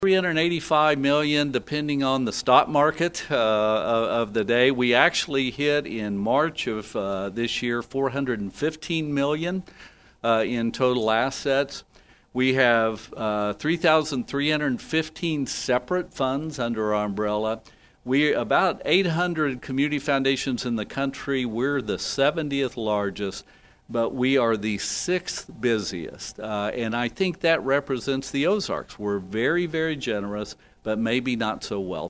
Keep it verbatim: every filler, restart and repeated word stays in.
three hundred eighty-five million dollars, depending on the stock market uh, of the day. We actually hit in March of uh, this year four hundred fifteen million dollars uh, in total assets. We have uh, three thousand three hundred fifteen separate funds under our umbrella. We about eight hundred community foundations in the country. We're the seventieth largest, but we are the sixth busiest. Uh, and I think that represents the Ozarks. We're very, very generous, but maybe not so wealthy.